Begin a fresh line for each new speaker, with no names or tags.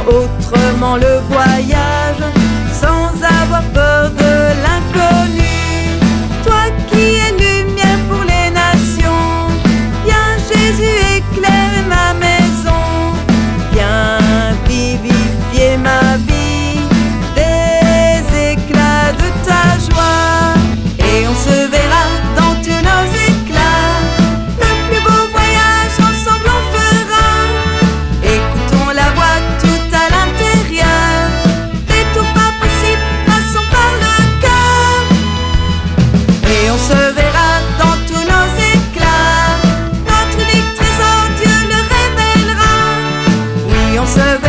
autrement le voyage, sans avoir peur de l'inconnu. Toi qui es lumière pour les nations, viens Jésus éclairer ma maison, viens vivifier ma vie, des éclats de ta joie, et on se verra dans tous nos éclats. Le plus beau voyage ensemble on fera. Écoutons la voix tout à l'intérieur, détour pas possible, passons par le cœur. Et on se verra dans tous nos éclats. Notre unique trésor, Dieu le révélera. Oui, on se verra.